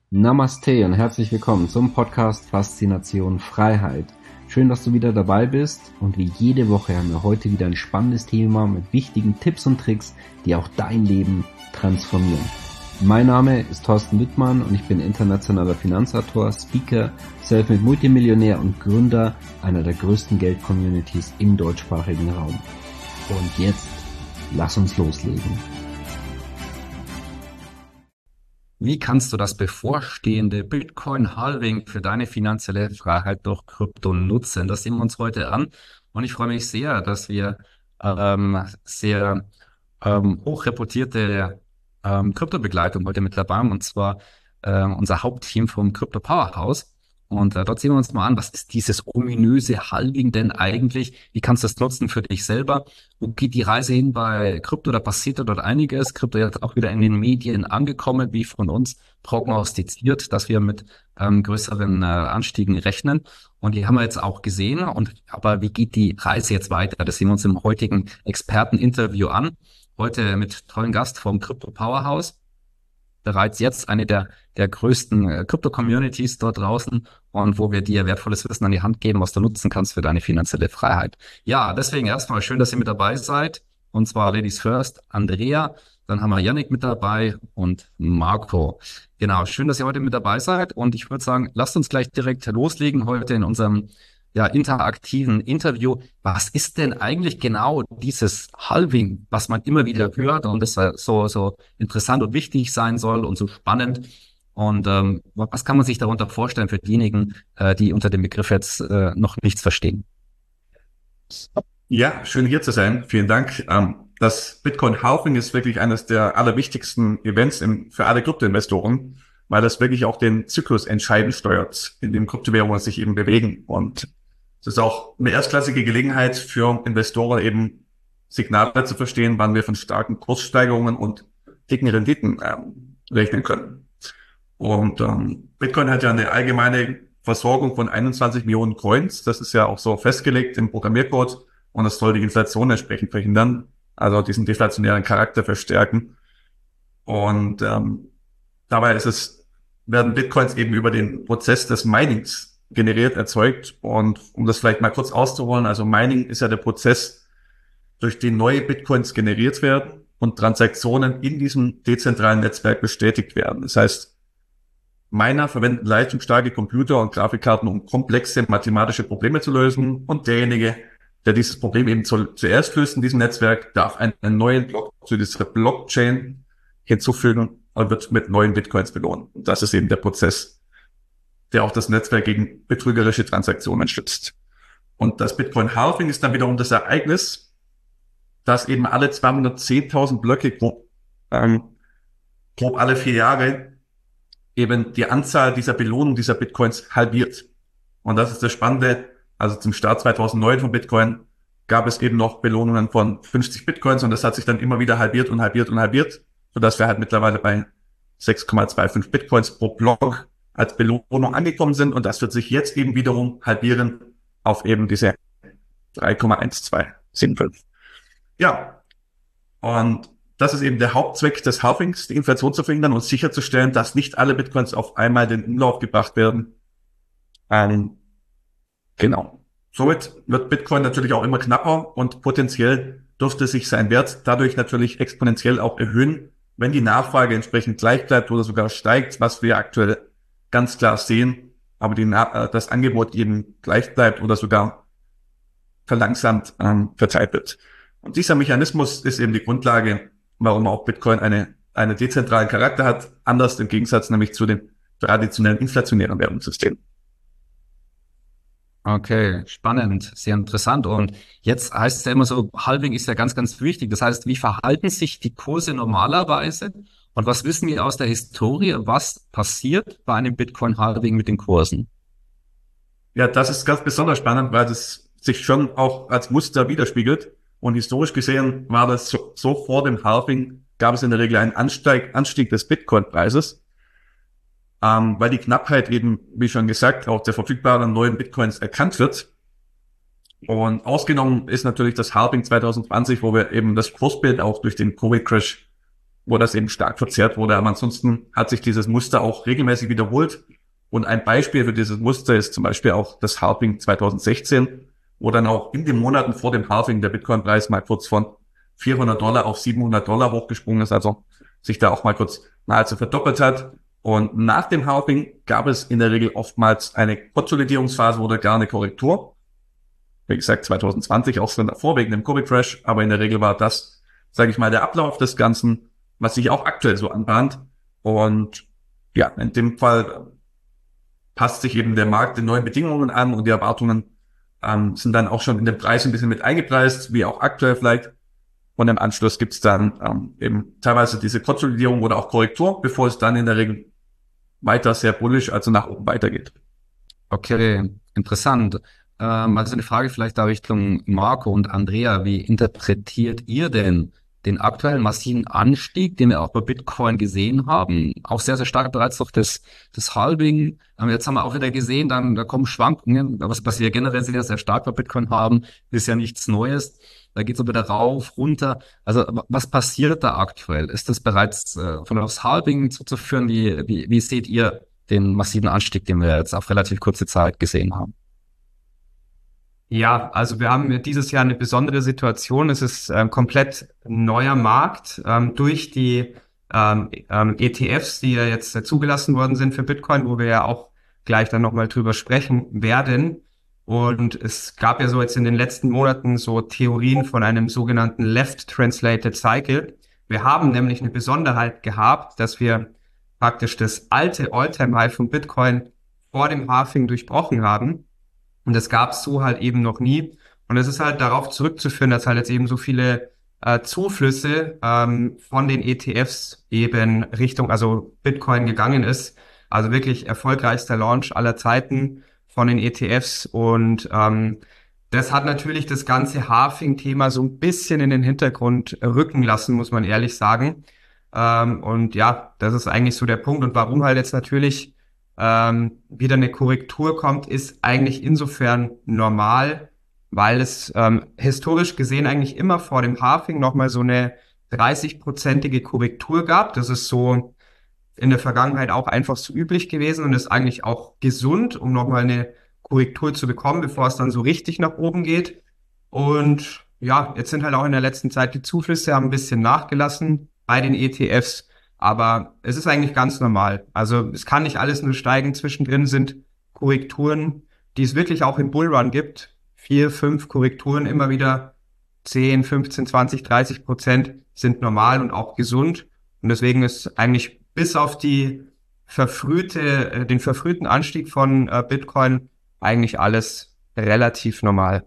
Namaste und herzlich willkommen zum Podcast Faszination Freiheit. Schön, dass du wieder dabei bist und wie jede Woche haben wir heute wieder ein spannendes Thema mit wichtigen Tipps und Tricks, die auch dein Leben transformieren. Mein Name ist Thorsten Wittmann und ich bin internationaler Finanzautor, Speaker, Selfmade Multimillionär und Gründer einer der größten Geld-Communities im deutschsprachigen Raum. Und jetzt, lass uns loslegen. Wie kannst du das bevorstehende Bitcoin-Halving für deine finanzielle Freiheit durch Krypto nutzen? Das sehen wir uns heute an. Und ich freue mich sehr, dass wir sehr hochreputierte Kryptobegleitung heute mit dabei haben. Und zwar unser Hauptteam vom Crypto Powerhouse. Und dort sehen wir uns mal an, was ist dieses ominöse Halving denn eigentlich? Wie kannst du das nutzen für dich selber? Wo geht die Reise hin bei Krypto? Da passiert ja dort einiges. Krypto jetzt auch wieder in den Medien angekommen, wie von uns prognostiziert, dass wir mit größeren Anstiegen rechnen. Und die haben wir jetzt auch gesehen. Aber wie geht die Reise jetzt weiter? Das sehen wir uns im heutigen Experteninterview an. Heute mit tollen Gast vom Crypto Powerhouse. Bereits jetzt eine der größten Krypto-Communities dort draußen und wo wir dir wertvolles Wissen an die Hand geben, was du nutzen kannst für deine finanzielle Freiheit. Ja, deswegen erstmal schön, dass ihr mit dabei seid. Und zwar Ladies First, Andrea, dann haben wir Yannick mit dabei und Marco. Genau, schön, dass ihr heute mit dabei seid. Und ich würde sagen, lasst uns gleich direkt loslegen heute in unserem interaktiven Interview. Was ist denn eigentlich genau dieses Halving, was man immer wieder hört und das so interessant und wichtig sein soll und so spannend? Und was kann man sich darunter vorstellen für diejenigen, die unter dem Begriff jetzt noch nichts verstehen? Ja, schön hier zu sein. Vielen Dank. Das Bitcoin Halving ist wirklich eines der allerwichtigsten Events für alle Kryptoinvestoren, weil das wirklich auch den Zyklus entscheidend steuert, in dem Kryptowährungen sich eben bewegen. Und es ist auch eine erstklassige Gelegenheit für Investoren, eben Signale zu verstehen, wann wir von starken Kurssteigerungen und dicken Renditen rechnen können. Und Bitcoin hat ja eine allgemeine Versorgung von 21 Millionen Coins. Das ist ja auch so festgelegt im Programmiercode. Und das soll die Inflation entsprechend verhindern, also diesen deflationären Charakter verstärken. Und dabei werden Bitcoins eben über den Prozess des Minings generiert, erzeugt. Und um das vielleicht mal kurz auszuholen, also Mining ist ja der Prozess, durch den neue Bitcoins generiert werden und Transaktionen in diesem dezentralen Netzwerk bestätigt werden. Das heißt, Miner verwenden leistungsstarke Computer und Grafikkarten, um komplexe mathematische Probleme zu lösen. Und derjenige, der dieses Problem eben zuerst löst in diesem Netzwerk, darf einen neuen Block zu dieser Blockchain hinzufügen und wird mit neuen Bitcoins belohnt. Und das ist eben der Prozess, der auch das Netzwerk gegen betrügerische Transaktionen schützt. Und das Bitcoin Halving ist dann wiederum das Ereignis, dass eben alle 210.000 Blöcke grob alle 4 Jahre eben die Anzahl dieser Belohnung dieser Bitcoins halbiert. Und das ist das Spannende. Also zum Start 2009 von Bitcoin gab es eben noch Belohnungen von 50 Bitcoins und das hat sich dann immer wieder halbiert und halbiert und halbiert, sodass wir halt mittlerweile bei 6,25 Bitcoins pro Block als Belohnung angekommen sind. Und das wird sich jetzt eben wiederum halbieren auf eben diese 3,1275. Ja, und das ist eben der Hauptzweck des Halvings, die Inflation zu verhindern und sicherzustellen, dass nicht alle Bitcoins auf einmal in den Umlauf gebracht werden. Genau. Somit wird Bitcoin natürlich auch immer knapper und potenziell dürfte sich sein Wert dadurch natürlich exponentiell auch erhöhen, wenn die Nachfrage entsprechend gleich bleibt oder sogar steigt, was wir aktuell ganz klar sehen, aber das Angebot eben gleich bleibt oder sogar verlangsamt verteilt wird. Und dieser Mechanismus ist eben die Grundlage, warum auch Bitcoin einen dezentralen Charakter hat, anders im Gegensatz nämlich zu dem traditionellen inflationären Währungssystem. Okay, spannend, sehr interessant. Und jetzt heißt es ja immer so, Halving ist ja ganz, ganz wichtig. Das heißt, wie verhalten sich die Kurse normalerweise? Und was wissen wir aus der Historie, was passiert bei einem Bitcoin-Halving mit den Kursen? Ja, das ist ganz besonders spannend, weil das sich schon auch als Muster widerspiegelt. Und historisch gesehen war das so vor dem Halving gab es in der Regel einen Anstieg des Bitcoin-Preises, weil die Knappheit eben, wie schon gesagt, auch der verfügbaren neuen Bitcoins erkannt wird. Und ausgenommen ist natürlich das Halving 2020, wo wir eben das Kursbild auch durch den Covid-Crash wo das eben stark verzerrt wurde. Aber ansonsten hat sich dieses Muster auch regelmäßig wiederholt. Und ein Beispiel für dieses Muster ist zum Beispiel auch das Halving 2016, wo dann auch in den Monaten vor dem Halving der Bitcoin-Preis mal kurz von $400 auf $700 hochgesprungen ist, also sich da auch mal kurz nahezu verdoppelt hat. Und nach dem Halving gab es in der Regel oftmals eine Konsolidierungsphase oder gar eine Korrektur. Wie gesagt, 2020 auch schon davor wegen dem Covid-Crash, aber in der Regel war das, sage ich mal, der Ablauf des Ganzen, was sich auch aktuell so anbahnt. Und ja, in dem Fall passt sich eben der Markt den neuen Bedingungen an und die Erwartungen sind dann auch schon in den Preis ein bisschen mit eingepreist, wie auch aktuell vielleicht. Und im Anschluss gibt es dann eben teilweise diese Konsolidierung oder auch Korrektur, bevor es dann in der Regel weiter sehr bullish, also nach oben weitergeht. Okay, interessant. Also eine Frage vielleicht da Richtung Marco und Andrea. Wie interpretiert ihr denn den aktuellen massiven Anstieg, den wir auch bei Bitcoin gesehen haben? Auch sehr, sehr stark bereits durch das Halving. Jetzt haben wir auch wieder gesehen, da kommen Schwankungen. Was wir generell sehr, sehr stark bei Bitcoin haben, ist ja nichts Neues. Da geht es wieder rauf, runter. Also was passiert da aktuell? Ist das bereits von aufs Halving zuzuführen? Wie seht ihr den massiven Anstieg, den wir jetzt auf relativ kurze Zeit gesehen haben? Ja, also wir haben dieses Jahr eine besondere Situation. Es ist komplett neuer Markt durch die ETFs, die ja jetzt zugelassen worden sind für Bitcoin, wo wir ja auch gleich dann nochmal drüber sprechen werden. Und es gab ja so jetzt in den letzten Monaten so Theorien von einem sogenannten Left Translated Cycle. Wir haben nämlich eine Besonderheit gehabt, dass wir praktisch das alte All-Time-High von Bitcoin vor dem Halving durchbrochen haben. Und das gab es so halt eben noch nie. Und es ist halt darauf zurückzuführen, dass halt jetzt eben so viele Zuflüsse von den ETFs eben Richtung, also Bitcoin gegangen ist. Also wirklich erfolgreichster Launch aller Zeiten von den ETFs. Und das hat natürlich das ganze Halving-Thema so ein bisschen in den Hintergrund rücken lassen, muss man ehrlich sagen. Und ja, das ist eigentlich so der Punkt. Und warum halt jetzt natürlich wieder eine Korrektur kommt, ist eigentlich insofern normal, weil es historisch gesehen eigentlich immer vor dem Halving nochmal so eine 30-prozentige Korrektur gab. Das ist so in der Vergangenheit auch einfach so üblich gewesen und ist eigentlich auch gesund, um nochmal eine Korrektur zu bekommen, bevor es dann so richtig nach oben geht. Und ja, jetzt sind halt auch in der letzten Zeit die Zuflüsse haben ein bisschen nachgelassen bei den ETFs. Aber es ist eigentlich ganz normal. Also es kann nicht alles nur steigen. Zwischendrin sind Korrekturen, die es wirklich auch im Bullrun gibt. 4, 5 Korrekturen, immer wieder 10, 15, 20, 30% sind normal und auch gesund. Und deswegen ist eigentlich bis auf den verfrühten Anstieg von Bitcoin eigentlich alles relativ normal.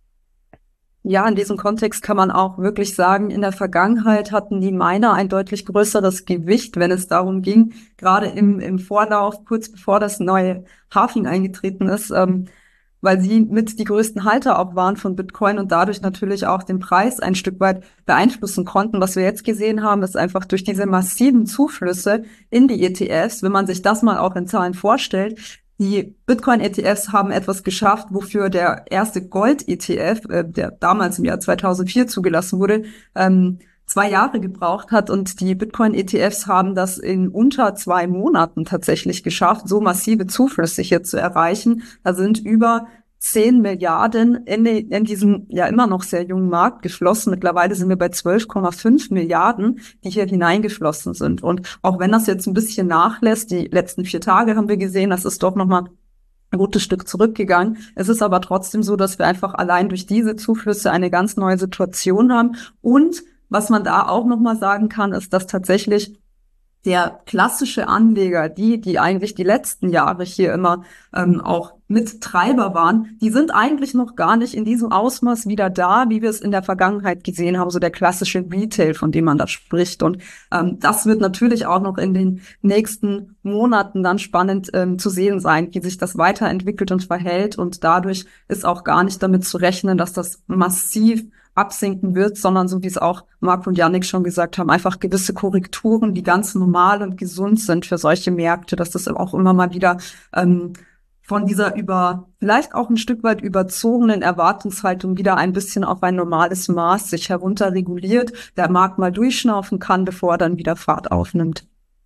Ja, in diesem Kontext kann man auch wirklich sagen, in der Vergangenheit hatten die Miner ein deutlich größeres Gewicht, wenn es darum ging, gerade im Vorlauf, kurz bevor das neue Halving eingetreten ist, weil sie mit die größten Halter auch waren von Bitcoin und dadurch natürlich auch den Preis ein Stück weit beeinflussen konnten. Was wir jetzt gesehen haben, ist einfach durch diese massiven Zuflüsse in die ETFs, wenn man sich das mal auch in Zahlen vorstellt, die Bitcoin-ETFs haben etwas geschafft, wofür der erste Gold-ETF, der damals im Jahr 2004 zugelassen wurde, 2 Jahre gebraucht hat. Und die Bitcoin-ETFs haben das in unter 2 Monaten tatsächlich geschafft, so massive Zuflüsse hier zu erreichen. Da sind über 10 Milliarden in diesen ja immer noch sehr jungen Markt geflossen. Mittlerweile sind wir bei 12,5 Milliarden, die hier hineingeflossen sind. Und auch wenn das jetzt ein bisschen nachlässt, die letzten 4 Tage haben wir gesehen, das ist doch nochmal ein gutes Stück zurückgegangen. Es ist aber trotzdem so, dass wir einfach allein durch diese Zuflüsse eine ganz neue Situation haben. Und was man da auch nochmal sagen kann, ist, dass tatsächlich der klassische Anleger, die eigentlich die letzten Jahre hier immer auch Mittreiber waren, die sind eigentlich noch gar nicht in diesem Ausmaß wieder da, wie wir es in der Vergangenheit gesehen haben, so der klassische Retail, von dem man da spricht. Und das wird natürlich auch noch in den nächsten Monaten dann spannend zu sehen sein, wie sich das weiterentwickelt und verhält. Und dadurch ist auch gar nicht damit zu rechnen, dass das massiv absinken wird, sondern so wie es auch Marc und Yannick schon gesagt haben, einfach gewisse Korrekturen, die ganz normal und gesund sind für solche Märkte, dass das auch immer mal wieder von dieser vielleicht auch ein Stück weit überzogenen Erwartungshaltung wieder ein bisschen auf ein normales Maß sich herunter reguliert, der Markt mal durchschnaufen kann, bevor er dann wieder Fahrt aufnimmt.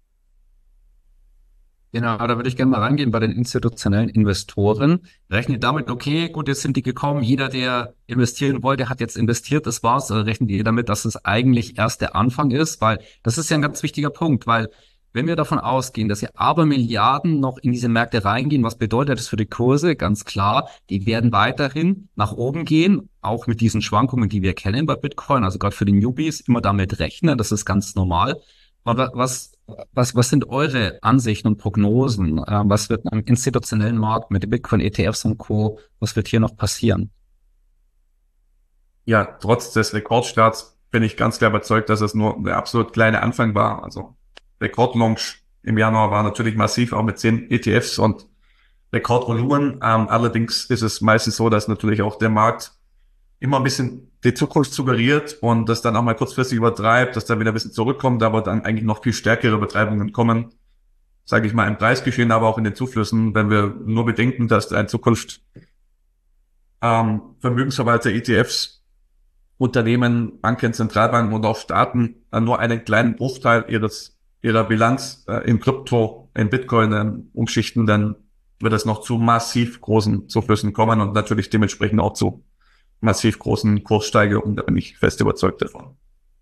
Genau, da würde ich gerne mal reingehen bei den institutionellen Investoren. Rechnet damit, okay, gut, jetzt sind die gekommen, jeder, der investieren wollte, hat jetzt investiert, das war's. Oder rechnet ihr damit, dass es eigentlich erst der Anfang ist? Weil das ist ja ein ganz wichtiger Punkt, weil wenn wir davon ausgehen, dass ja Abermilliarden noch in diese Märkte reingehen, was bedeutet das für die Kurse? Ganz klar, die werden weiterhin nach oben gehen, auch mit diesen Schwankungen, die wir kennen bei Bitcoin, also gerade für die Newbies, immer damit rechnen, das ist ganz normal. Aber was sind eure Ansichten und Prognosen? Was wird am institutionellen Markt mit den Bitcoin-ETFs und Co., was wird hier noch passieren? Ja, trotz des Rekordstarts bin ich ganz klar überzeugt, dass es nur der absolut kleine Anfang war. Also Rekordlaunch im Januar war natürlich massiv, auch mit 10 ETFs und Rekordvolumen. Allerdings ist es meistens so, dass natürlich auch der Markt immer ein bisschen die Zukunft suggeriert und das dann auch mal kurzfristig übertreibt, dass dann wieder ein bisschen zurückkommt, aber dann eigentlich noch viel stärkere Übertreibungen kommen, sage ich mal, im Preisgeschehen, aber auch in den Zuflüssen, wenn wir nur bedenken, dass in Zukunft Vermögensverwalter, ETFs, Unternehmen, Banken, Zentralbanken und auch Staaten nur einen kleinen Bruchteil ihrer Bilanz in Krypto, in Bitcoin umschichten, dann wird es noch zu massiv großen Zuflüssen kommen und natürlich dementsprechend auch zu massiv großen Kurssteigerungen, da bin ich fest überzeugt davon.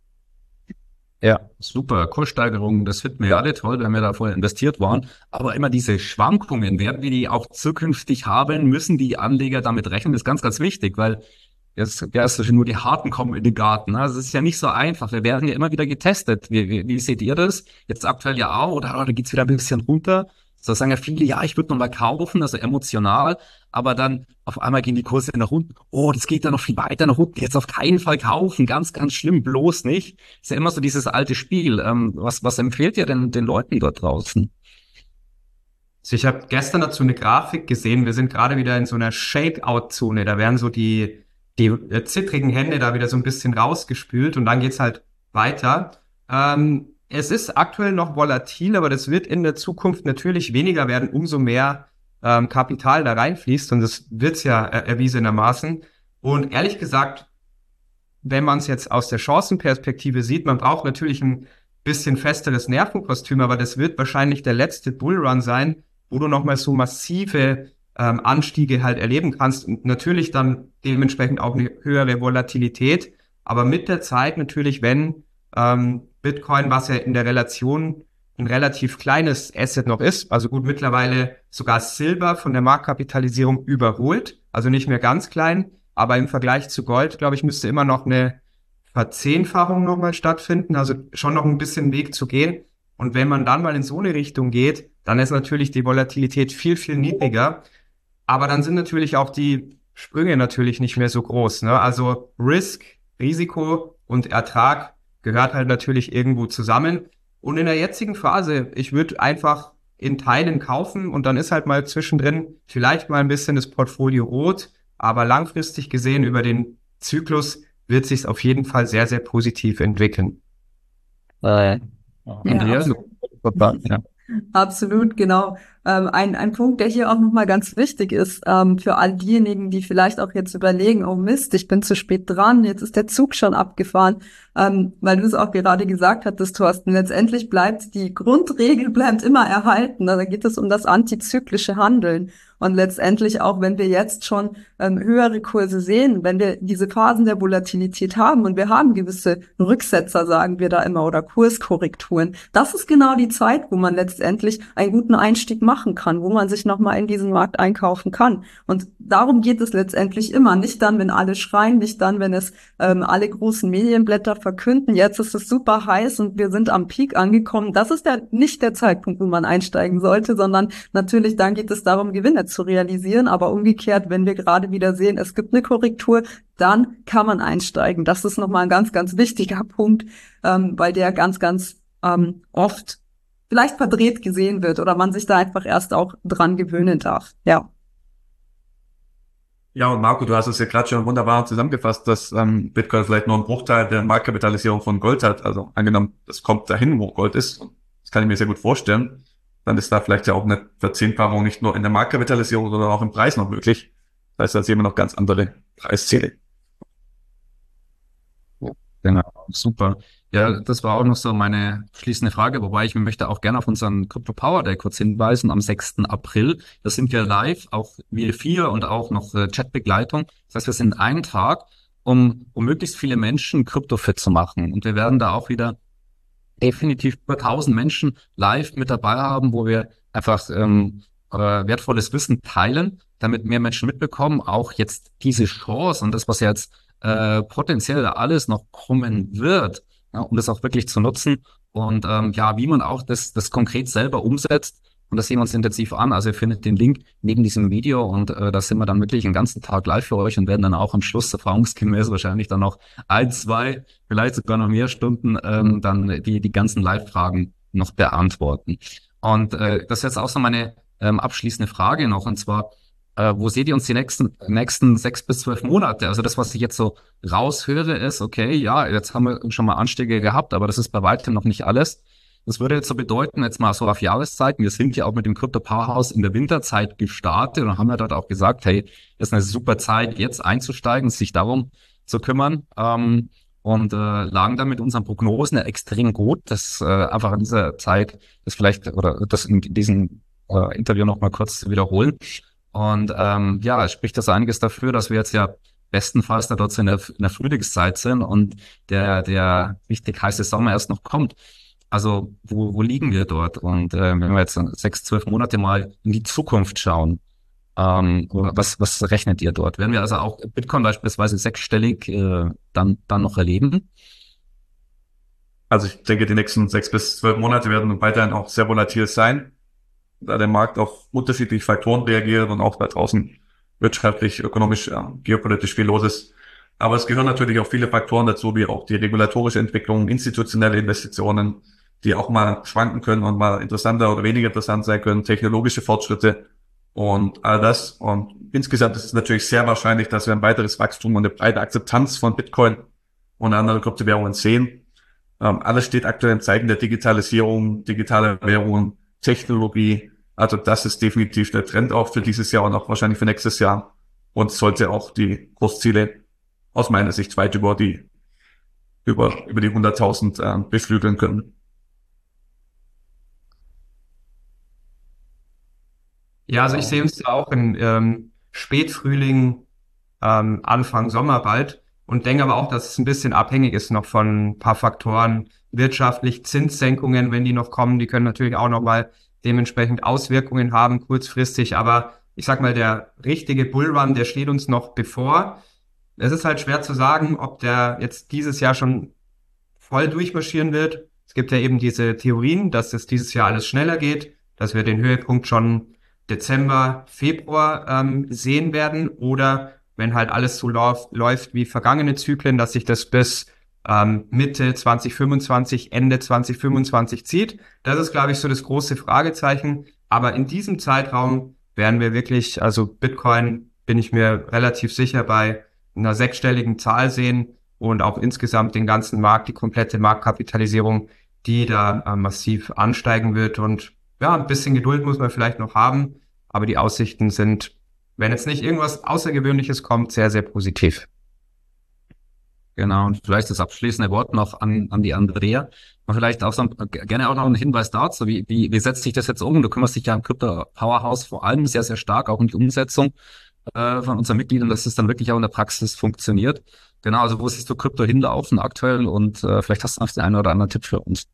Ja, super. Kurssteigerungen, das finden wir ja alle toll, wenn wir da vorher investiert waren. Aber immer diese Schwankungen, werden wir die auch zukünftig haben, müssen die Anleger damit rechnen, das ist ganz, ganz wichtig, weil jetzt nur die Harten kommen in den Garten. Also es ist ja nicht so einfach. Wir werden ja immer wieder getestet. Wie seht ihr das? Jetzt aktuell ja auch, oder geht's wieder ein bisschen runter? So sagen ja viele, ja, ich würde noch mal kaufen, also emotional, aber dann auf einmal gehen die Kurse nach unten. Oh, das geht ja noch viel weiter nach unten. Jetzt auf keinen Fall kaufen, ganz, ganz schlimm, bloß nicht. Ist ja immer so dieses alte Spiel. Was empfehlt ihr denn den Leuten dort draußen? Also ich habe gestern dazu eine Grafik gesehen. Wir sind gerade wieder in so einer Shakeout-Zone. Da werden so die zittrigen Hände da wieder so ein bisschen rausgespült und dann geht's halt weiter. Es ist aktuell noch volatil, aber das wird in der Zukunft natürlich weniger werden, umso mehr Kapital da reinfließt und das wird's ja erwiesenermaßen. Und ehrlich gesagt, wenn man es jetzt aus der Chancenperspektive sieht, man braucht natürlich ein bisschen festeres Nervenkostüm, aber das wird wahrscheinlich der letzte Bullrun sein, wo du nochmal so massive Anstiege halt erleben kannst und natürlich dann dementsprechend auch eine höhere Volatilität, aber mit der Zeit natürlich, wenn Bitcoin, was ja in der Relation ein relativ kleines Asset noch ist, also gut, mittlerweile sogar Silber von der Marktkapitalisierung überholt, also nicht mehr ganz klein, aber im Vergleich zu Gold, glaube ich, müsste immer noch eine Verzehnfachung nochmal stattfinden, also schon noch ein bisschen Weg zu gehen. Und wenn man dann mal in so eine Richtung geht, dann ist natürlich die Volatilität viel, viel niedriger. Aber dann sind natürlich auch die Sprünge natürlich nicht mehr so groß, ne? Also Risiko und Ertrag gehört halt natürlich irgendwo zusammen. Und in der jetzigen Phase, ich würde einfach in Teilen kaufen und dann ist halt mal zwischendrin vielleicht mal ein bisschen das Portfolio rot, aber langfristig gesehen über den Zyklus wird sich's auf jeden Fall sehr, sehr positiv entwickeln. Ja, Andreas? Ja. absolut, genau. Ein Punkt, der hier auch nochmal ganz wichtig ist, für all diejenigen, die vielleicht auch jetzt überlegen, oh Mist, ich bin zu spät dran, jetzt ist der Zug schon abgefahren, weil du es auch gerade gesagt hattest, Thorsten, letztendlich bleibt die Grundregel bleibt immer erhalten. Da geht es um das antizyklische Handeln. Und letztendlich auch, wenn wir jetzt schon höhere Kurse sehen, wenn wir diese Phasen der Volatilität haben und wir haben gewisse Rücksetzer, sagen wir da immer, oder Kurskorrekturen, das ist genau die Zeit, wo man letztendlich einen guten Einstieg machen kann, wo man sich nochmal in diesen Markt einkaufen kann. Und darum geht es letztendlich immer. Nicht dann, wenn alle schreien, nicht dann, wenn es alle großen Medienblätter verkünden, jetzt ist es super heiß und wir sind am Peak angekommen. Das ist nicht der Zeitpunkt, wo man einsteigen sollte, sondern natürlich dann geht es darum, Gewinne zu realisieren. Aber umgekehrt, wenn wir gerade wieder sehen, es gibt eine Korrektur, dann kann man einsteigen. Das ist nochmal ein ganz, ganz wichtiger Punkt, weil der ganz, ganz oft vielleicht verdreht gesehen wird oder man sich da einfach erst auch dran gewöhnen darf. Ja. Ja, und Marco, du hast es ja gerade schon wunderbar zusammengefasst, dass Bitcoin vielleicht nur einen Bruchteil der Marktkapitalisierung von Gold hat. Also angenommen, das kommt dahin, wo Gold ist. Das kann ich mir sehr gut vorstellen. dann ist da vielleicht ja auch eine Verzehnfachung nicht nur in der Marktkapitalisierung, sondern auch im Preis noch möglich. Das heißt, da sehen wir noch ganz andere Preisziele. Genau, super. Ja, das war auch noch so meine schließende Frage, wobei ich möchte auch gerne auf unseren Crypto Power Day kurz hinweisen, am 6. April. Da sind wir live, auch wir vier und auch noch Chatbegleitung. Das heißt, wir sind einen Tag, um möglichst viele Menschen kryptofit zu machen. Und wir werden da auch wieder definitiv über 1000 Menschen live mit dabei haben, wo wir einfach wertvolles Wissen teilen, damit mehr Menschen mitbekommen, auch jetzt diese Chance und das, was jetzt potenziell alles noch kommen wird, ja, um das auch wirklich zu nutzen und ja, wie man auch das konkret selber umsetzt. Und das sehen wir uns intensiv an. Also ihr findet den Link neben diesem Video und da sind wir dann wirklich den ganzen Tag live für euch und werden dann auch am Schluss erfahrungsgemäß wahrscheinlich dann noch 1, 2, vielleicht sogar noch mehr Stunden dann die ganzen Live-Fragen noch beantworten. Und das ist jetzt auch so meine abschließende Frage noch, und zwar, wo seht ihr uns die nächsten 6 bis 12 Monate? Also das, was ich jetzt so raushöre, ist, okay, ja, jetzt haben wir schon mal Anstiege gehabt, aber das ist bei weitem noch nicht alles. Das würde jetzt so bedeuten, jetzt mal so auf Jahreszeiten, wir sind ja auch mit dem Crypto Powerhouse in der Winterzeit gestartet und haben ja dort auch gesagt, hey, das ist eine super Zeit, jetzt einzusteigen, sich darum zu kümmern. Und lagen dann mit unseren Prognosen extrem gut, dass einfach in dieser Zeit das vielleicht oder das in diesem Interview noch mal kurz wiederholen. Und ja, es spricht das einiges dafür, dass wir jetzt ja bestenfalls da dort so in der Frühlingszeit sind und der richtig heiße Sommer erst noch kommt. Also wo liegen wir dort? Und wenn wir jetzt 6, 12 Monate mal in die Zukunft schauen, was rechnet ihr dort? Werden wir also auch Bitcoin beispielsweise sechsstellig dann noch erleben? Also ich denke, die nächsten 6 bis 12 Monate werden weiterhin auch sehr volatil sein, da der Markt auf unterschiedliche Faktoren reagiert und auch da draußen wirtschaftlich, ökonomisch, geopolitisch viel los ist. Aber es gehören natürlich auch viele Faktoren dazu, wie auch die regulatorische Entwicklung, institutionelle Investitionen, die auch mal schwanken können und mal interessanter oder weniger interessant sein können, technologische Fortschritte und all das. Und insgesamt ist es natürlich sehr wahrscheinlich, dass wir ein weiteres Wachstum und eine breite Akzeptanz von Bitcoin und anderen Kryptowährungen sehen. Alles steht aktuell im Zeichen der Digitalisierung, digitale Währungen, Technologie. Also das ist definitiv der Trend auch für dieses Jahr und auch wahrscheinlich für nächstes Jahr und sollte auch die Kursziele aus meiner Sicht weit über die 100.000 beflügeln können. Ja, also ich sehe uns da auch in Spätfrühling, Anfang Sommer bald und denke aber auch, dass es ein bisschen abhängig ist noch von ein paar Faktoren. Wirtschaftlich Zinssenkungen, wenn die noch kommen, die können natürlich auch noch mal dementsprechend Auswirkungen haben kurzfristig. Aber ich sag mal, der richtige Bullrun, der steht uns noch bevor. Es ist halt schwer zu sagen, ob der jetzt dieses Jahr schon voll durchmarschieren wird. Es gibt ja eben diese Theorien, dass es dieses Jahr alles schneller geht, dass wir den Höhepunkt schon Dezember, Februar sehen werden oder wenn halt alles so läuft wie vergangene Zyklen, dass sich das bis Mitte 2025, Ende 2025 zieht. Das ist, glaube ich, so das große Fragezeichen. Aber in diesem Zeitraum werden wir wirklich, also Bitcoin bin ich mir relativ sicher bei einer sechsstelligen Zahl sehen und auch insgesamt den ganzen Markt, die komplette Marktkapitalisierung, die da massiv ansteigen wird. Und ja, ein bisschen Geduld muss man vielleicht noch haben, aber die Aussichten sind, wenn jetzt nicht irgendwas Außergewöhnliches kommt, sehr, sehr positiv. Genau, und vielleicht das abschließende Wort noch an die Andrea. Und vielleicht auch so gerne auch noch einen Hinweis dazu, wie setzt sich das jetzt um? Du kümmerst dich ja am Crypto Powerhouse vor allem sehr, sehr stark auch um die Umsetzung von unseren Mitgliedern, dass es dann wirklich auch in der Praxis funktioniert. Genau, also wo siehst du Krypto hinlaufen aktuell und vielleicht hast du noch den einen oder anderen Tipp für uns.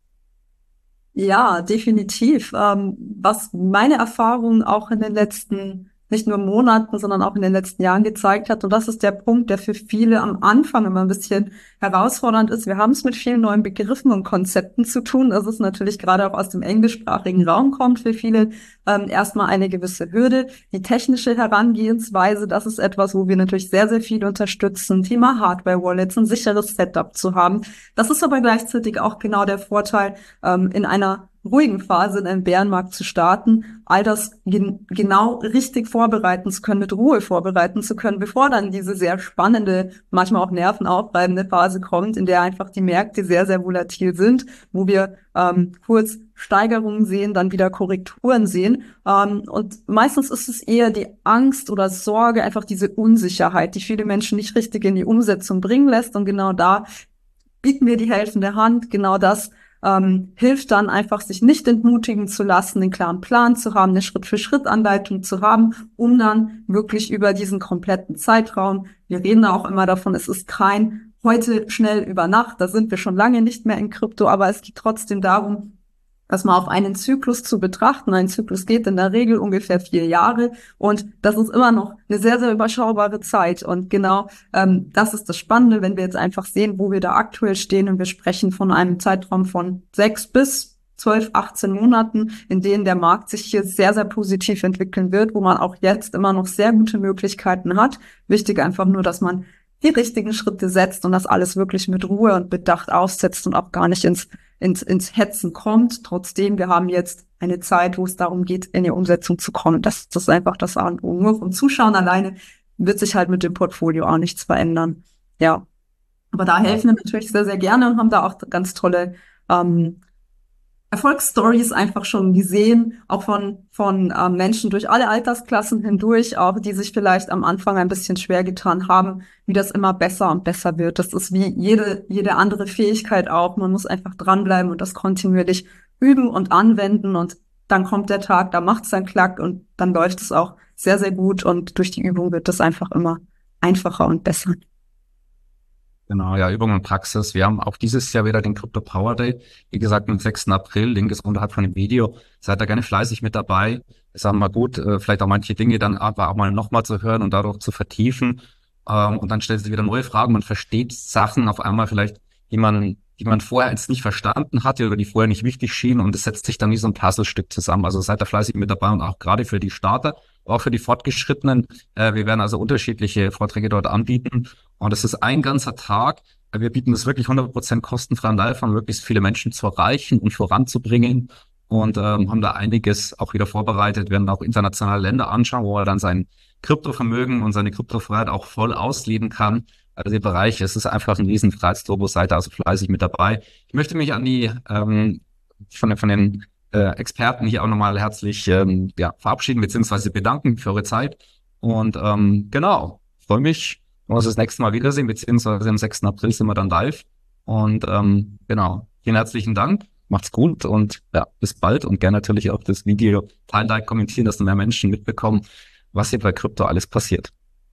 Ja, definitiv. Was meine Erfahrung auch in den letzten, nicht nur Monaten, sondern auch in den letzten Jahren gezeigt hat, und das ist der Punkt, der für viele am Anfang immer ein bisschen herausfordernd ist. Wir haben es mit vielen neuen Begriffen und Konzepten zu tun. Das ist natürlich gerade auch aus dem englischsprachigen Raum kommt für viele erstmal eine gewisse Hürde. Die technische Herangehensweise, das ist etwas, wo wir natürlich sehr, sehr viel unterstützen. Thema Hardware-Wallets, ein sicheres Setup zu haben. Das ist aber gleichzeitig auch genau der Vorteil in einer ruhigen Phase in einen Bärenmarkt zu starten, all das genau richtig vorbereiten zu können, mit Ruhe vorbereiten zu können, bevor dann diese sehr spannende, manchmal auch nervenaufreibende Phase kommt, in der einfach die Märkte sehr, sehr volatil sind, wo wir kurz Steigerungen sehen, dann wieder Korrekturen sehen. Und meistens ist es eher die Angst oder Sorge, einfach diese Unsicherheit, die viele Menschen nicht richtig in die Umsetzung bringen lässt. Und genau da bieten wir die helfende Hand. Genau das hilft dann einfach, sich nicht entmutigen zu lassen, einen klaren Plan zu haben, eine Schritt-für-Schritt-Anleitung zu haben, um dann wirklich über diesen kompletten Zeitraum, wir reden da auch immer davon, es ist kein heute schnell über Nacht, da sind wir schon lange nicht mehr in Krypto, aber es geht trotzdem darum, das mal auf einen Zyklus zu betrachten. Ein Zyklus geht in der Regel ungefähr 4 Jahre und das ist immer noch eine sehr, sehr überschaubare Zeit. Und genau das ist das Spannende, wenn wir jetzt einfach sehen, wo wir da aktuell stehen und wir sprechen von einem Zeitraum von 6 bis 12, 18 Monaten, in denen der Markt sich hier sehr, sehr positiv entwickeln wird, wo man auch jetzt immer noch sehr gute Möglichkeiten hat. Wichtig einfach nur, dass man die richtigen Schritte setzt und das alles wirklich mit Ruhe und Bedacht aufsetzt und auch gar nicht ins Hetzen kommt. Trotzdem, wir haben jetzt eine Zeit, wo es darum geht, in die Umsetzung zu kommen. Das ist einfach das A und O. Nur vom Zuschauen alleine wird sich halt mit dem Portfolio auch nichts verändern. Ja. Aber da helfen wir natürlich sehr, sehr gerne und haben da auch ganz tolle Erfolgsstories einfach schon gesehen, auch von Menschen durch alle Altersklassen hindurch, auch die sich vielleicht am Anfang ein bisschen schwer getan haben, wie das immer besser und besser wird. Das ist wie jede andere Fähigkeit auch. Man muss einfach dranbleiben und das kontinuierlich üben und anwenden und dann kommt der Tag, da macht's dann Klack und dann läuft es auch sehr, sehr gut und durch die Übung wird das einfach immer einfacher und besser. Genau, ja, Übung und Praxis. Wir haben auch dieses Jahr wieder den Crypto Power Day. Wie gesagt, am 6. April, Link ist unterhalb von dem Video. Seid da gerne fleißig mit dabei. Ist auch mal gut, vielleicht auch manche Dinge dann aber auch mal nochmal zu hören und dadurch zu vertiefen. Und dann stellt sich wieder neue Fragen. Man versteht Sachen auf einmal vielleicht, die man vorher jetzt nicht verstanden hatte oder die vorher nicht wichtig schienen. Und es setzt sich dann wie so ein Puzzlestück zusammen. Also seid da fleißig mit dabei und auch gerade für die Starter, auch für die Fortgeschrittenen. Wir werden also unterschiedliche Vorträge dort anbieten. Und es ist ein ganzer Tag. Wir bieten das wirklich 100% kostenfrei live, um möglichst viele Menschen zu erreichen und voranzubringen. Und haben da einiges auch wieder vorbereitet. Wir werden auch internationale Länder anschauen, wo er dann sein Kryptovermögen und seine Kryptofreiheit auch voll ausleben kann. Also der Bereich, es ist einfach ein riesen Freiheitsturbo, seid da also fleißig mit dabei. Ich möchte mich an die von den Experten hier auch nochmal herzlich verabschieden bzw. bedanken für eure Zeit. Und genau, freue mich, wenn wir uns das nächste Mal wiedersehen, beziehungsweise am 6. April sind wir dann live. Und genau, vielen herzlichen Dank, macht's gut und ja, bis bald und gerne natürlich auch das Video teilen, like, kommentieren, dass mehr Menschen mitbekommen, was hier bei Krypto alles passiert.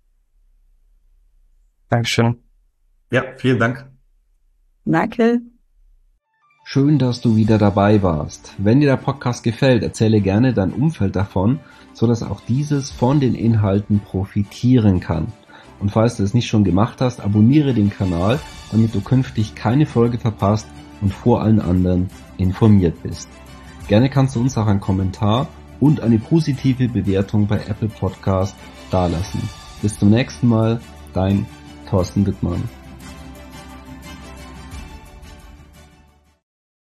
Dankeschön. Ja, vielen Dank. Danke. Schön, dass du wieder dabei warst. Wenn dir der Podcast gefällt, erzähle gerne dein Umfeld davon, so dass auch dieses von den Inhalten profitieren kann. Und falls du es nicht schon gemacht hast, abonniere den Kanal, damit du künftig keine Folge verpasst und vor allen anderen informiert bist. Gerne kannst du uns auch einen Kommentar und eine positive Bewertung bei Apple Podcast dalassen. Bis zum nächsten Mal, dein Thorsten Wittmann.